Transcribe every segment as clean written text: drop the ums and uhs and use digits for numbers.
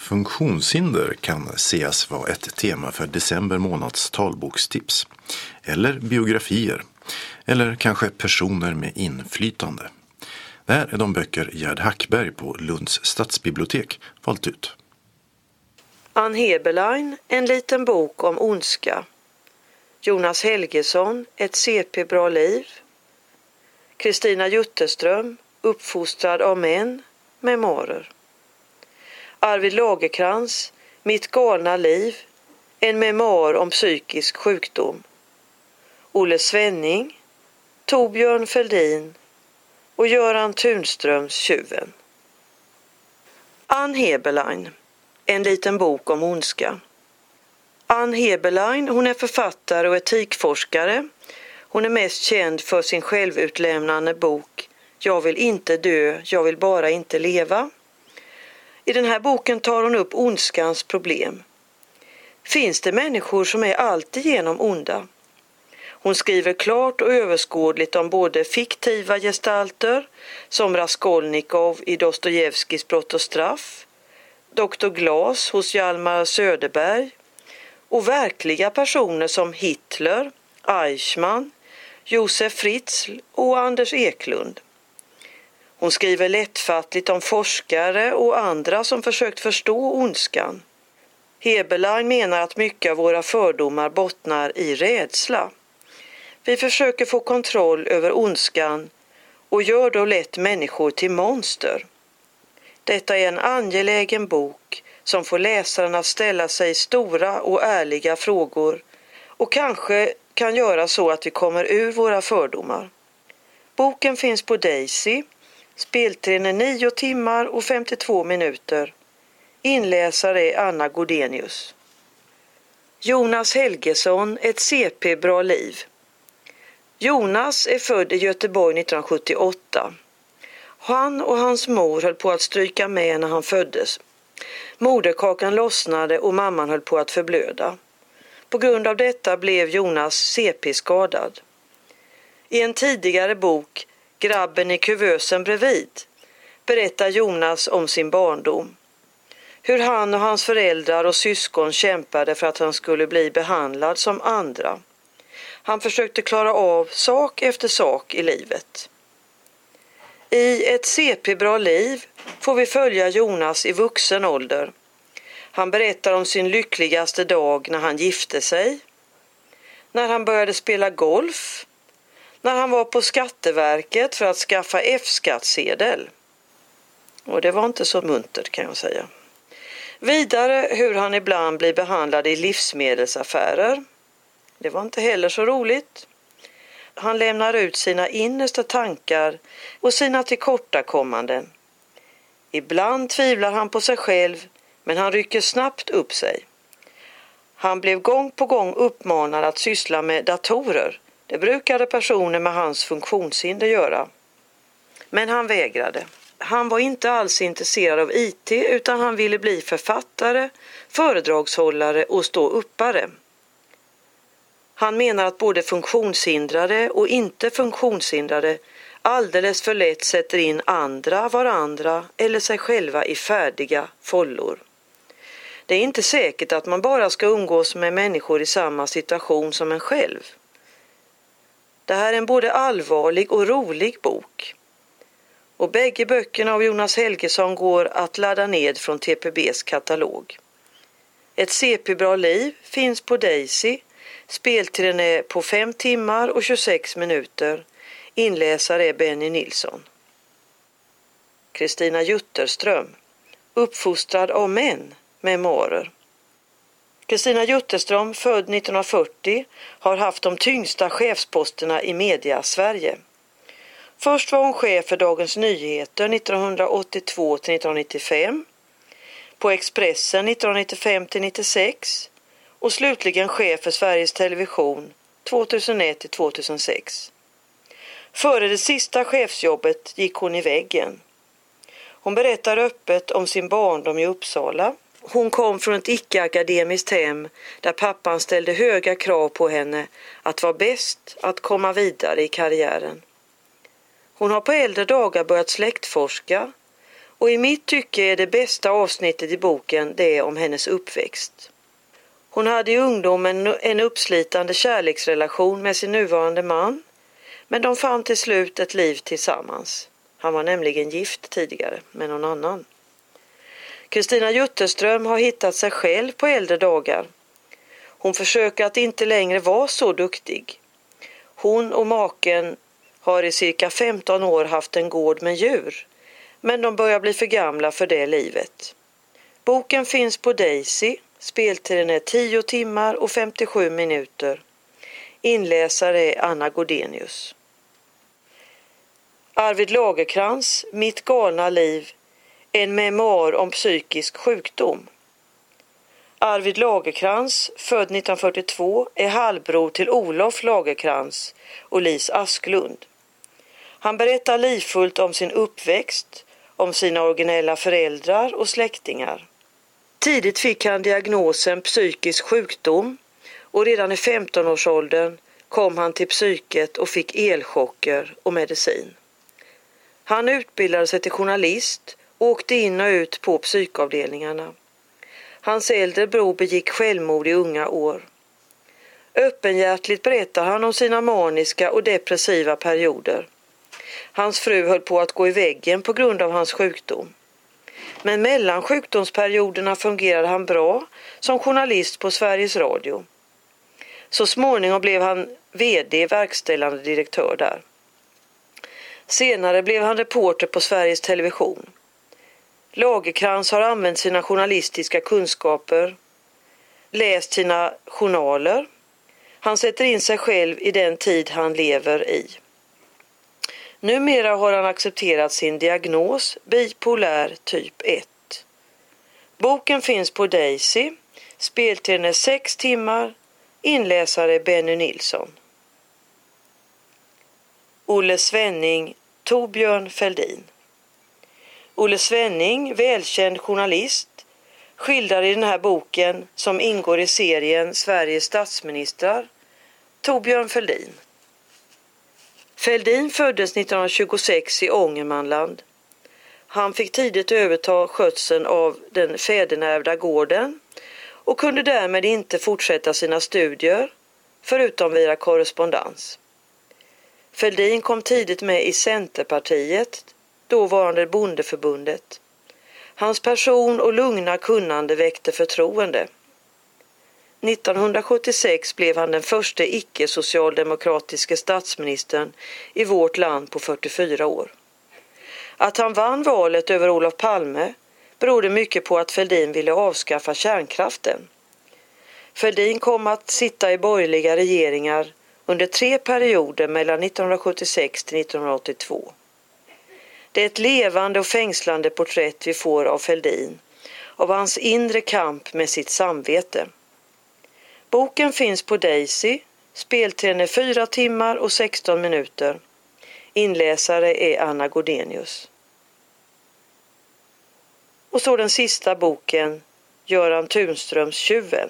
Funktionshinder kan ses vara ett tema för december månads talbokstips, eller biografier, eller kanske personer med inflytande. Det här är de böcker Gerd Hackberg på Lunds stadsbibliotek valt ut. Ann Heberlein, en liten bok om ondska. Jonas Helgesson, ett CP-bra liv. Kristina Jutterström, uppfostrad av män, memoarer. Arvid Lagerkrans, Mitt galna liv, en memoar om psykisk sjukdom. Olle Svenning, Torbjörn Fälldin och Göran Tunströms Tjuven. Ann Heberlein, en liten bok om ondska. Ann Heberlein, hon är författare och etikforskare. Hon är mest känd för sin självutlämnande bok Jag vill inte dö, jag vill bara inte leva. I den här boken tar hon upp ondskans problem. Finns det människor som är alltigenom onda? Hon skriver klart och överskådligt om både fiktiva gestalter som Raskolnikov i Dostojevskijs Brott och straff, Dr. Glas hos Hjalmar Söderberg och verkliga personer som Hitler, Eichmann, Josef Fritzl och Anders Eklund. Hon skriver lättfattligt om forskare och andra som försökt förstå ondskan. Heberlein menar att mycket av våra fördomar bottnar i rädsla. Vi försöker få kontroll över ondskan och gör då lätt människor till monster. Detta är en angelägen bok som får läsaren att ställa sig stora och ärliga frågor och kanske kan göra så att vi kommer ur våra fördomar. Boken finns på Daisy. Speltiden är 9 timmar och 52 minuter. Inläsare är Anna Godenius. Jonas Helgesson, ett CP-bra liv. Jonas är född i Göteborg 1978. Han och hans mor höll på att stryka med när han föddes. Moderkakan lossnade och mamman höll på att förblöda. På grund av detta blev Jonas CP-skadad. I en tidigare bok, Grabben i kuvösen bredvid, berättar Jonas om sin barndom. Hur han och hans föräldrar och syskon kämpade för att han skulle bli behandlad som andra. Han försökte klara av sak efter sak i livet. I ett CP-bra liv får vi följa Jonas i vuxen ålder. Han berättar om sin lyckligaste dag när han gifte sig, när han började spela golf, när han var på Skatteverket för att skaffa F-skattsedel. Och det var inte så muntert, kan jag säga. Vidare hur han ibland blir behandlad i livsmedelsaffärer. Det var inte heller så roligt. Han lämnar ut sina innersta tankar och sina tillkortakommanden. Ibland tvivlar han på sig själv, men han rycker snabbt upp sig. Han blev gång på gång uppmanad att syssla med datorer. Det brukade personer med hans funktionshinder göra. Men han vägrade. Han var inte alls intresserad av IT utan han ville bli författare, föredragshållare och ståuppare. Han menar att både funktionshindrade och inte funktionshindrade alldeles för lätt sätter in andra, varandra eller sig själva i färdiga fållor. Det är inte säkert att man bara ska umgås med människor i samma situation som en själv. Det här är en både allvarlig och rolig bok. Och bägge böckerna av Jonas Helgesson går att ladda ned från TPBs katalog. Ett CP-bra liv finns på Daisy. Speltiden är på 5 timmar och 26 minuter. Inläsare är Benny Nilsson. Kristina Jutterström, uppfostrad av män, memoarer. Kristina Jutterström, född 1940, har haft de tyngsta chefsposterna i media Sverige. Först var hon chef för Dagens Nyheter 1982-1995, på Expressen 1995-96 och slutligen chef för Sveriges Television 2001-2006. Före det sista chefsjobbet gick hon i väggen. Hon berättar öppet om sin barndom i Uppsala. Hon kom från ett icke-akademiskt hem där pappan ställde höga krav på henne att vara bäst, att komma vidare i karriären. Hon har på äldre dagar börjat släktforska Och i mitt tycke är det bästa avsnittet i boken det om hennes uppväxt. Hon hade i ungdomen en uppslitande kärleksrelation med sin nuvarande man, men de fann till slut ett liv tillsammans. Han var nämligen gift tidigare med någon annan. Kristina Jutterström har hittat sig själv på äldre dagar. Hon försöker att inte längre vara så duktig. Hon och maken har i cirka 15 år haft en gård med djur, men de börjar bli för gamla för det livet. Boken finns på Daisy, speltiden är 10 timmar och 57 minuter. Inläsare är Anna Godenius. Arvid Lagercrantz, Mitt galna liv, en memoar om psykisk sjukdom. Arvid Lagercrantz, född 1942, är halvbror till Olof Lagercrantz och Lis Asklund. Han berättar livfullt om sin uppväxt, om sina originella föräldrar och släktingar. Tidigt fick han diagnosen psykisk sjukdom och redan i 15-årsåldern kom han till psyket och fick elchocker och medicin. Han utbildade sig till journalist och åkte in och ut på psykavdelningarna. Hans äldre bror begick självmord i unga år. Öppenhjärtligt berättar han om sina maniska och depressiva perioder. Hans fru höll på att gå i väggen på grund av hans sjukdom. Men mellan sjukdomsperioderna fungerade han bra som journalist på Sveriges Radio. Så småningom blev han vd, verkställande direktör där. Senare blev han reporter på Sveriges Television. Lagercrantz har använt sina journalistiska kunskaper, läst sina journaler. Han sätter in sig själv i den tid han lever i. Numera har han accepterat sin diagnos, bipolär typ 1. Boken finns på Daisy, speltiden är 6 timmar, inläsare Benny Nilsson. Olle Svenning, Torbjörn Fälldin. Olle Svenning, välkänd journalist, skildrar i den här boken, som ingår i serien Sveriges statsministrar, Torbjörn Fälldin. Fälldin föddes 1926 i Ångermanland. Han fick tidigt överta skötseln av den fädernärvda gården och kunde därmed inte fortsätta sina studier, förutom via korrespondens. Fälldin kom tidigt med i Centerpartiet, dåvarande Bondeförbundet. Hans person och lugna kunnande väckte förtroende. 1976 blev han den första icke-socialdemokratiska statsministern i vårt land på 44 år. Att han vann valet över Olof Palme berodde mycket på att Fälldin ville avskaffa kärnkraften. Fälldin kom att sitta i borgerliga regeringar under 3 perioder mellan 1976 till 1982. Det är ett levande och fängslande porträtt vi får av Fälldin, av hans inre kamp med sitt samvete. Boken finns på Daisy, speltiden är 4 timmar och 16 minuter. Inläsare är Anna Godenius. Och så den sista boken, Göran Tunströms Tjuven.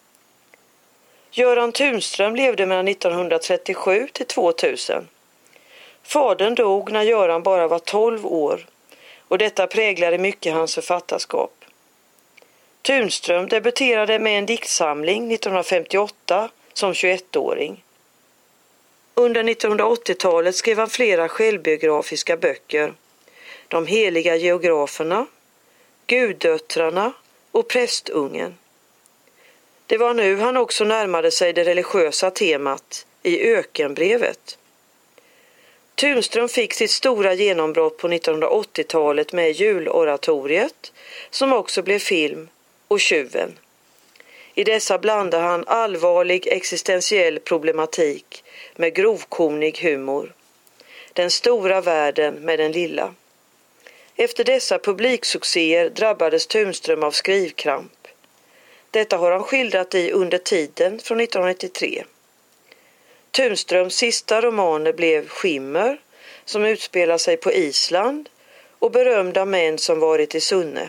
Göran Tunström levde mellan 1937 till 2000. Fadern dog när Göran bara var 12 år och detta präglade mycket hans författarskap. Tunström debuterade med en diktsamling 1958 som 21-åring. Under 1980-talet skrev han flera självbiografiska böcker. De heliga geograferna, Guddöttrarna och Prästungen. Det var nu han också närmade sig det religiösa temat i Ökenbrevet. Tunström fick sitt stora genombrott på 1980-talet med Juloratoriet, som också blev film, och Tjuven. I dessa blandar han allvarlig existentiell problematik med grovkornig humor. Den stora världen med den lilla. Efter dessa publiksuccéer drabbades Tunström av skrivkramp. Detta har han skildrat i Under tiden från 1993. Tunströms sista romaner blev Skimmer, som utspelar sig på Island, och Berömda män som varit i Sunne.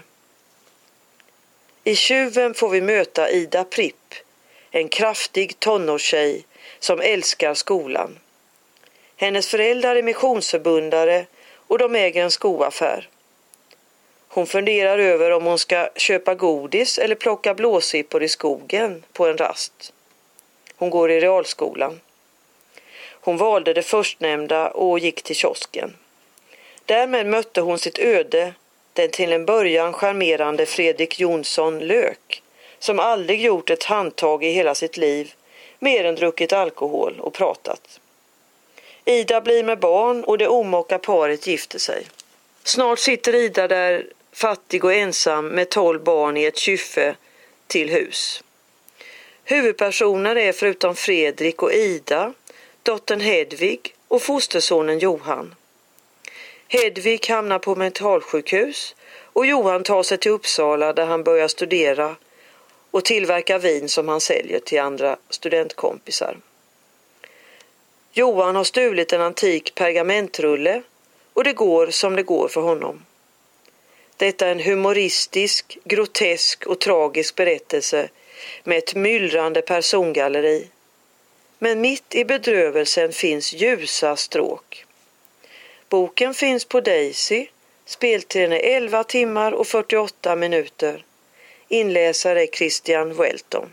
I Tjuven får vi möta Ida Pripp, en kraftig tonårstjej som älskar skolan. Hennes föräldrar är missionsförbundare och de äger en skoaffär. Hon funderar över om hon ska köpa godis eller plocka blåsippor i skogen på en rast. Hon går i realskolan. Hon valde det förstnämnda och gick till kiosken. Därmed mötte hon sitt öde, den till en början charmerande Fredrik Jonsson Lök, som aldrig gjort ett handtag i hela sitt liv, mer än druckit alkohol och pratat. Ida blir med barn och det omaka paret gifter sig. Snart sitter Ida där fattig och ensam med 12 barn i ett kyffe till hus. Huvudpersoner är förutom Fredrik och Ida, dottern Hedvig och fostersonen Johan. Hedvig hamnar på mentalsjukhus och Johan tar sig till Uppsala där han börjar studera och tillverka vin som han säljer till andra studentkompisar. Johan har stulit en antik pergamentrulle och det går som det går för honom. Detta är en humoristisk, grotesk och tragisk berättelse med ett myllrande persongalleri. Men mitt i bedrövelsen finns ljusa stråk. Boken finns på Daisy, speltiden är 11 timmar och 48 minuter. Inläsare är Christian Welton.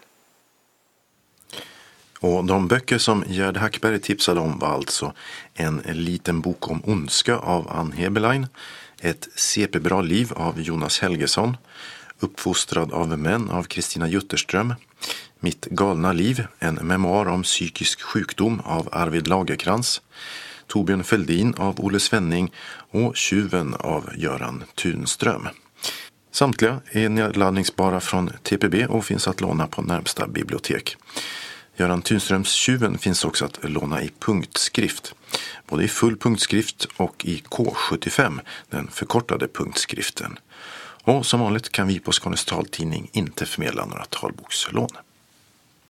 Och de böcker som Gerd Hackberg tipsade om var alltså En liten bok om ondska av Ann Heberlein, Ett CP-bra liv av Jonas Helgesson, Uppfostrad av män av Kristina Jutterström, Mitt galna liv, en memoar om psykisk sjukdom av Arvid Lagerkrans, Torbjörn Fälldin av Olle Svenning och Tjuven av Göran Tunström. Samtliga är nedladdningsbara från TPB och finns att låna på närmsta bibliotek. Göran Tunströms Tjuven finns också att låna i punktskrift, både i full punktskrift och i K75, den förkortade punktskriften. Och som vanligt kan vi på Skånes taltidning inte förmedla några talbokslån.